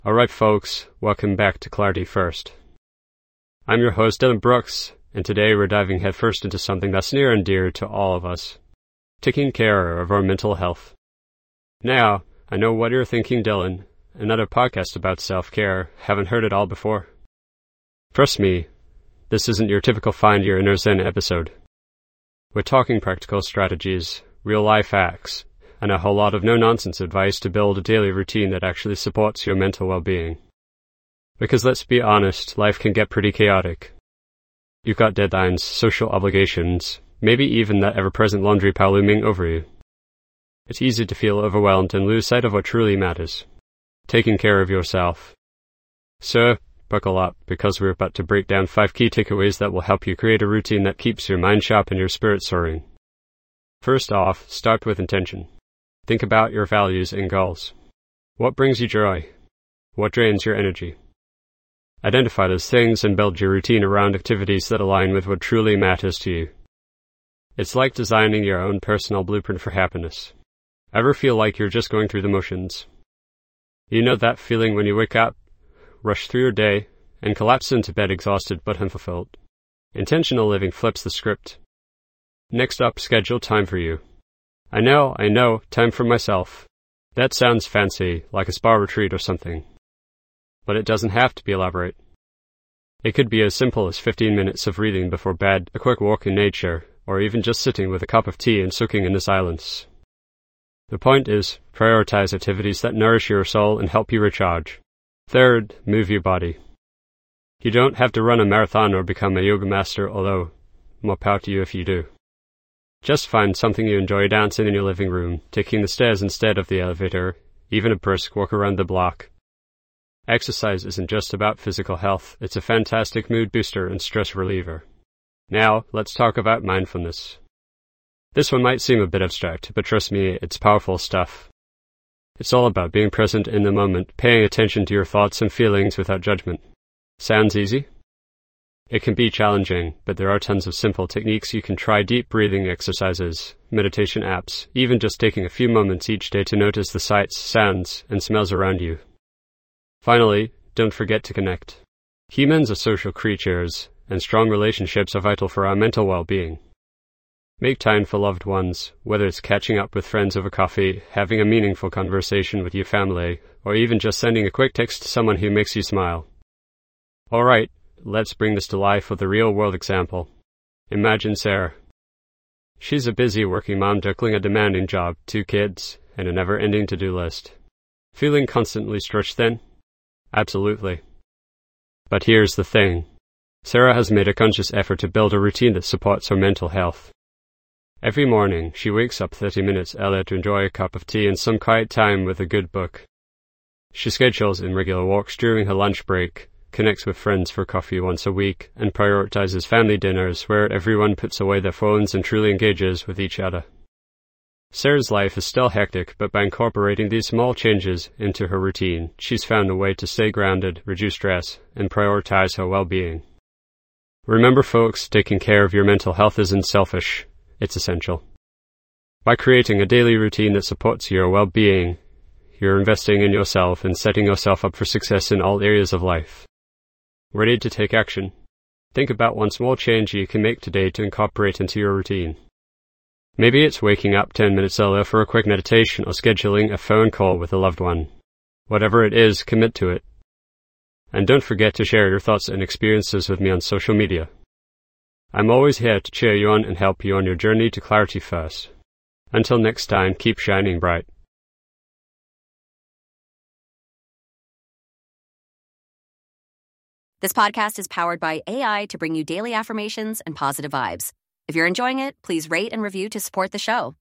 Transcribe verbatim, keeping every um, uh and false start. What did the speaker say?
Alright folks, welcome back to Clarity First. I'm your host Dylan Brooks, and today we're diving headfirst into something that's near and dear to all of us, taking care of our mental health. Now, I know what you're thinking, Dylan, another podcast about self-care, haven't heard it all before. Trust me, this isn't your typical Find Your Inner Zen episode. We're talking practical strategies, real-life hacks, and a whole lot of no-nonsense advice to build a daily routine that actually supports your mental well-being. Because let's be honest, life can get pretty chaotic. You've got deadlines, social obligations, maybe even that ever-present laundry pile looming over you. It's easy to feel overwhelmed and lose sight of what truly matters, taking care of yourself. So, buckle up, because we're about to break down five key takeaways that will help you create a routine that keeps your mind sharp and your spirit soaring. First off, start with intention. Think about your values and goals. What brings you joy? What drains your energy? Identify those things and build your routine around activities that align with what truly matters to you. It's like designing your own personal blueprint for happiness. Ever feel like you're just going through the motions? You know that feeling when you wake up, rush through your day, and collapse into bed exhausted but unfulfilled. Intentional living flips the script. Next up, schedule time for you. I know, I know, time for myself. That sounds fancy, like a spa retreat or something. But it doesn't have to be elaborate. It could be as simple as fifteen minutes of reading before bed, a quick walk in nature, or even just sitting with a cup of tea and soaking in the silence. The point is, prioritize activities that nourish your soul and help you recharge. Third, move your body. You don't have to run a marathon or become a yoga master, although more power to you if you do. Just find something you enjoy dancing in your living room, taking the stairs instead of the elevator, even a brisk walk around the block. Exercise isn't just about physical health, it's a fantastic mood booster and stress reliever. Now, let's talk about mindfulness. This one might seem a bit abstract, but trust me, it's powerful stuff. It's all about being present in the moment, paying attention to your thoughts and feelings without judgment. Sounds easy? It can be challenging, but there are tons of simple techniques you can try: deep breathing exercises, meditation apps, even just taking a few moments each day to notice the sights, sounds, and smells around you. Finally, don't forget to connect. Humans are social creatures, and strong relationships are vital for our mental well-being. Make time for loved ones, whether it's catching up with friends over coffee, having a meaningful conversation with your family, or even just sending a quick text to someone who makes you smile. Alright, let's bring this to life with a real-world example. Imagine Sarah. She's a busy working mom juggling a demanding job, two kids, and a never-ending to-do list. Feeling constantly stretched thin? Absolutely. But here's the thing. Sarah has made a conscious effort to build a routine that supports her mental health. Every morning, she wakes up thirty minutes earlier to enjoy a cup of tea and some quiet time with a good book. She schedules in regular walks during her lunch break, connects with friends for coffee once a week, and prioritizes family dinners where everyone puts away their phones and truly engages with each other. Sarah's life is still hectic, but by incorporating these small changes into her routine, she's found a way to stay grounded, reduce stress, and prioritize her well-being. Remember folks, taking care of your mental health isn't selfish. It's essential. By creating a daily routine that supports your well-being, you're investing in yourself and setting yourself up for success in all areas of life. Ready to take action? Think about one small change you can make today to incorporate into your routine. Maybe it's waking up ten minutes earlier for a quick meditation or scheduling a phone call with a loved one. Whatever it is, commit to it. And don't forget to share your thoughts and experiences with me on social media. I'm always here to cheer you on and help you on your journey to Clarity First. Until next time, keep shining bright. This podcast is powered by A I to bring you daily affirmations and positive vibes. If you're enjoying it, please rate and review to support the show.